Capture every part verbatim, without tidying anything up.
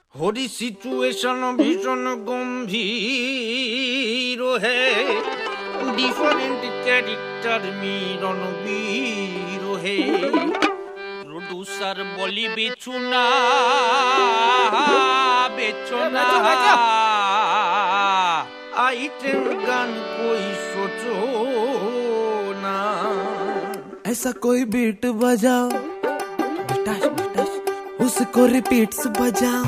Hari situation ভীষণ গম্ভীর হে, different character মিলন বীর হে। Producer বলি বেচু না বেচো না, आइटम गान कोई सोचो ना। ऐसा कोई बीट बजाओ, बिटाश बिटाश उसको रिपीट्स बजाओ।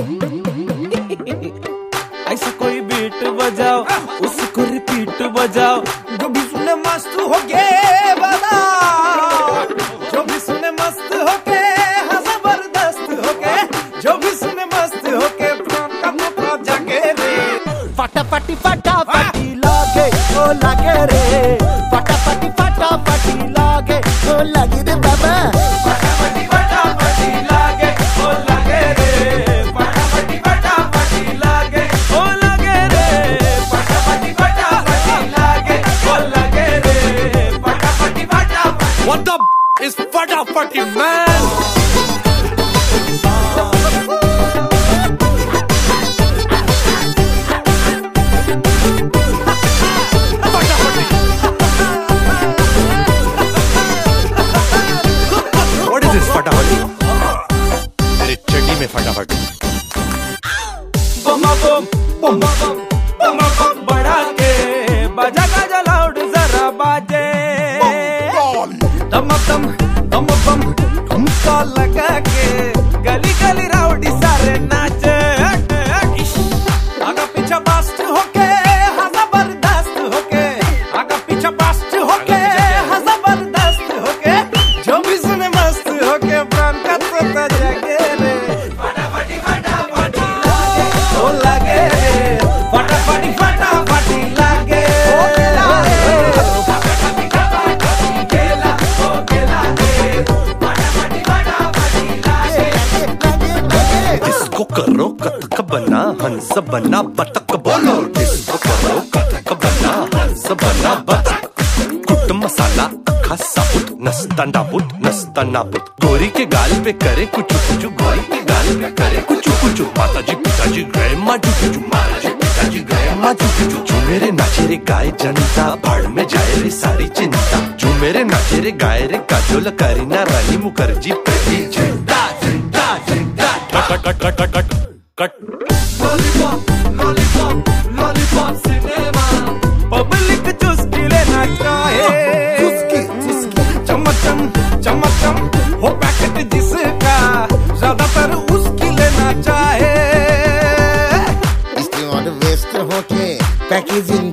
ऐसा कोई बीट बजाओ, उसको रिपीट बजाओ। जो भी सुने मस्त हो के बताओ, जो भी सुने मस्त हो के हाँ जबरदस्त हो के, जो भी सुने मस्त हो के प्राण का मुखरा जाके रे। फटाफटी फटाफटी लागे ओ लागे रे, फटाफटी फटाफटी लागे ओ लागे रे बाबा। फटाफटी फटाफटी लागे ओ लागे रे, फटाफटी फटाफटी लागे ओ लागे रे, फटाफटी फटाफटी लागे ओ लागे रे, फटाफटी फटाफटी। What the is फटाफटी man? फटाफटी मेरे चड्डी में फटाफट। बम बम बम बम बम बम बढ़ा के बजा गाजा लाउड जरा बाजे। दम दम दम बम ठुमका लगा के गली गली राउडी सारे नाचे। आगा पीछा बास्ट होके हाँ जबरदस्त होके, आगा पीछा बास्ट होके हाँ जबरदस्त होके, जो भी सुने मस्त होके प्राण का तोता जागे रे। फटाफटी फटाफटी लागे ओ लागे रे, फटाफटी फटाफटी लागे ओ फटाफटी फटाफटी केला ओ केला रे, फटाफटी फटाफटी लागे। जिसको करो कथक बना हंस बना बतक बोलो, जिसको करो कथक बना हंस बना बतक। कुट मसाला अखा साबुत नस्ता नाबुत नस्ता नाबुत, गोरी के गाल पे करे कुछ कुछ, गोरी के गाल पे करे कुछ कुछ। माता जी पिताजी गए माँ जुजू, माता जी पिताजी गए माँ जुजू। जो मेरे नाचे रे गाय जनता, भाड़ में जाए रे सारी चिंता। जो मेरे नाचे रे गाय रे काजोल करीना रानी मुखर्जी प्रीति झंडा झंडा झंडा। Cut cut cut cut cut cut. Lollipop lollipop lollipop cinema, public चुस्की लेना चाहे। चुस्की चुस्की चमचम चमचम हो पैकेट जिसका, ज्यादातर उसकी लेना चाहे। वेस्ट होके पैकेजिंग